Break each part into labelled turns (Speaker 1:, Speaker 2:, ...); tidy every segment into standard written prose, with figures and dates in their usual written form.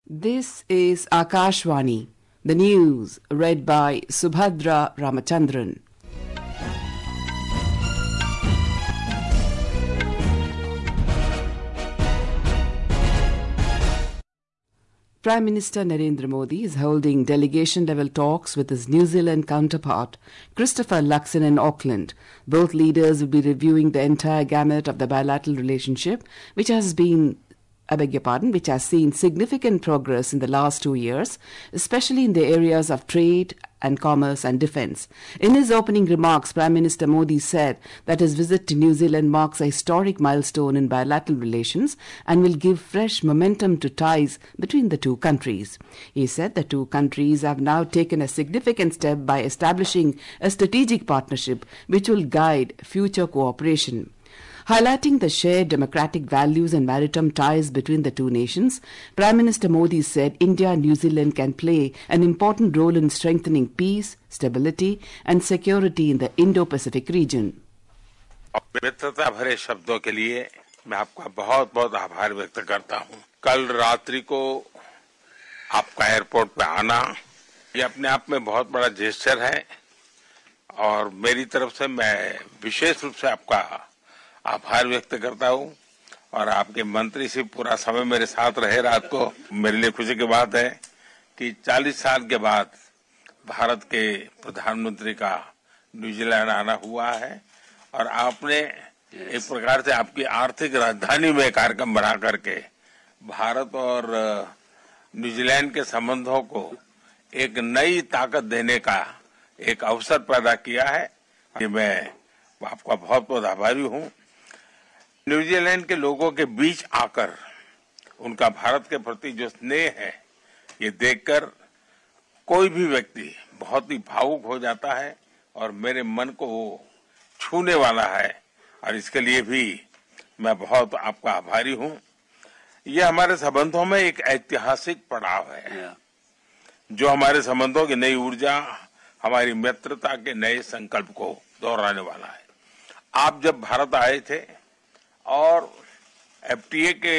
Speaker 1: This is Akashvani, the news read by Subhadra Ramachandran. Prime Minister Narendra Modi is holding delegation-level talks with his New Zealand counterpart, Christopher Luxon, in Auckland. Both leaders will be reviewing the entire gamut of the bilateral relationship, which has seen significant progress in the last 2 years, especially in the areas of trade and commerce and defence. In his opening remarks, Prime Minister Modi said that his visit to New Zealand marks a historic milestone in bilateral relations and will give fresh momentum to ties between the two countries. He said the two countries have now taken a significant step by establishing a strategic partnership which will guide future cooperation. Highlighting the shared democratic values and maritime ties between the two nations, Prime Minister Modi said India and New Zealand can play an important role in strengthening peace, stability and security in the Indo-Pacific region.
Speaker 2: मित्रता भरे शब्दों के लिए मैं आपका बहुत बहुत आभार व्यक्त करता हूं। कल रात्रि को आपका एयरपोर्ट पे आना ये अपने आप में बहुत बड़ा जेस्चर है और मेरी तरफ से मैं विशेष रूप से आपका आभार व्यक्त करता हूं और आपके मंत्री से पूरा समय मेरे साथ रहे रात को। मेरे लिए खुशी की बात है कि 40 साल के बाद भारत के प्रधानमंत्री का न्यूजीलैंड आना हुआ है और आपने एक प्रकार से आपकी आर्थिक राजधानी में कार्यक्रम बना करके भारत और न्यूजीलैंड के संबंधों को एक नई ताकत देने का एक अवसर पैदा किया है। मैं आपका बहुत बहुत आभारी हूं। न्यूजीलैंड के लोगों के बीच आकर उनका भारत के प्रति जो स्नेह है ये देखकर कोई भी व्यक्ति बहुत ही भावुक हो जाता है और मेरे मन को वो छूने वाला है और इसके लिए भी मैं बहुत आपका आभारी हूं। ये हमारे संबंधों में एक ऐतिहासिक पड़ाव है जो हमारे संबंधों की नई ऊर्जा, हमारी मित्रता के नए संकल्प को दोहराने वाला है। आप जब भारत आए थे और एफटीए के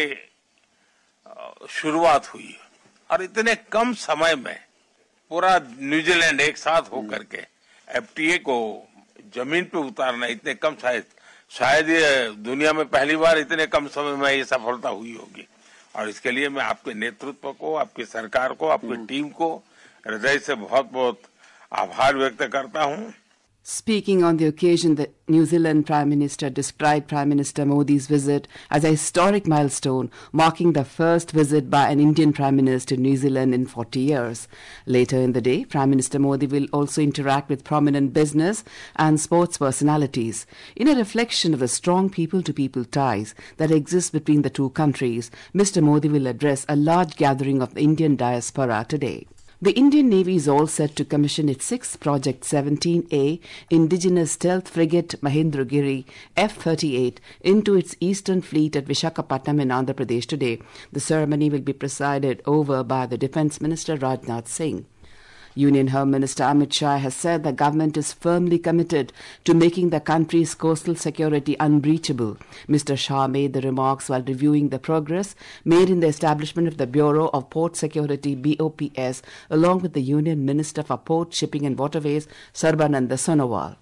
Speaker 2: शुरुआत हुई और इतने कम समय में पूरा न्यूजीलैंड एक साथ होकर के एफटीए को जमीन पे उतारना इतने कम शायद ये दुनिया में पहली बार इतने कम समय में ये सफलता हुई होगी और इसके लिए मैं आपके नेतृत्व को, आपकी सरकार को, आपकी टीम को हृदय से बहुत बहुत आभार व्यक्त करता हूं।
Speaker 1: Speaking on the occasion, the New Zealand Prime Minister described Prime Minister Modi's visit as a historic milestone, marking the first visit by an Indian Prime Minister to New Zealand in 40 years. Later in the day, Prime Minister Modi will also interact with prominent business and sports personalities. In a reflection of the strong people-to-people ties that exist between the two countries, Mr. Modi will address a large gathering of the Indian diaspora today. The Indian Navy is all set to commission its 6th Project 17A indigenous stealth frigate Mahendragiri F-38 into its Eastern Fleet at Visakhapatnam in Andhra Pradesh today. The ceremony will be presided over by the Defence Minister Rajnath Singh. Union Home Minister Amit Shah has said the government is firmly committed to making the country's coastal security unbreachable. Mr. Shah made the remarks while reviewing the progress made in the establishment of the Bureau of Port Security BOPS along with the Union Minister for Port, Shipping and Waterways Sarbananda Sonowal.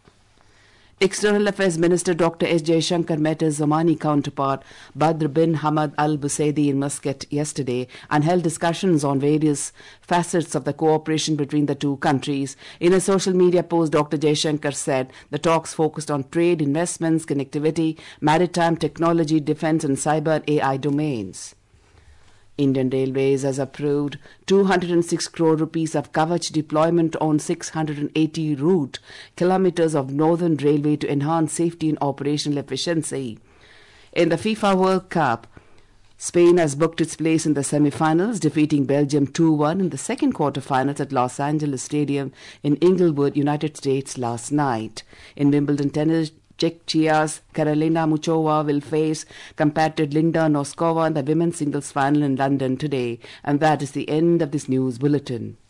Speaker 1: External Affairs Minister Dr. S. Jaishankar met his Omani counterpart Badr bin Hamad Al Busaidi in Muscat yesterday and held discussions on various facets of the cooperation between the two countries. In a social media post, Dr. Jaishankar said the talks focused on trade, investments, connectivity, maritime technology, defense and cyber and AI domains. Indian Railways has approved 206 crore rupees of Kavach deployment on 680 route kilometers of Northern Railway to enhance safety and operational efficiency. In the FIFA World Cup, Spain has booked its place in the semi-finals, defeating Belgium 2-1 in the second quarter-finals at Los Angeles Stadium in Inglewood, United States last night. In Wimbledon tennis, Czechia's Karolina Muchova will face compatriot Linda Noskova in the women's singles final in London today. And that is the end of this news bulletin.